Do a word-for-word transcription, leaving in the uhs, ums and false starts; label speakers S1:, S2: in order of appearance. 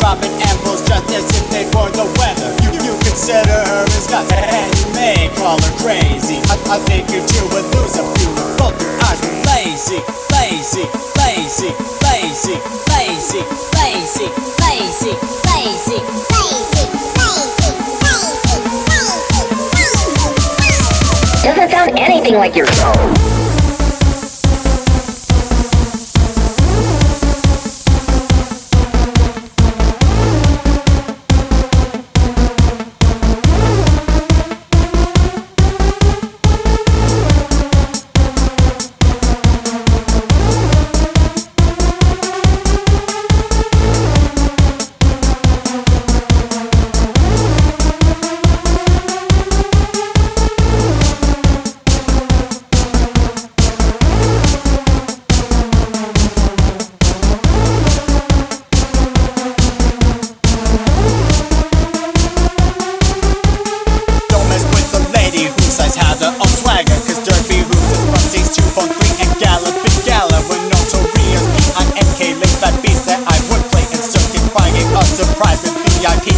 S1: dropping apples just as if they were the weather. You, you consider her as nuts, and you may call her crazy. I, I think you two would lose a few, both your eyes were lazy, lazy, lazy, lazy, lazy, lazy, lazy, lazy, lazy.
S2: Doesn't sound anything like your phone.
S1: Had their own swagger, cause Derby Roots is from six two phone three and Gala, big Gala, with notorious P I N K, late fat beats that I would play in circuit, finding a surprise with V I P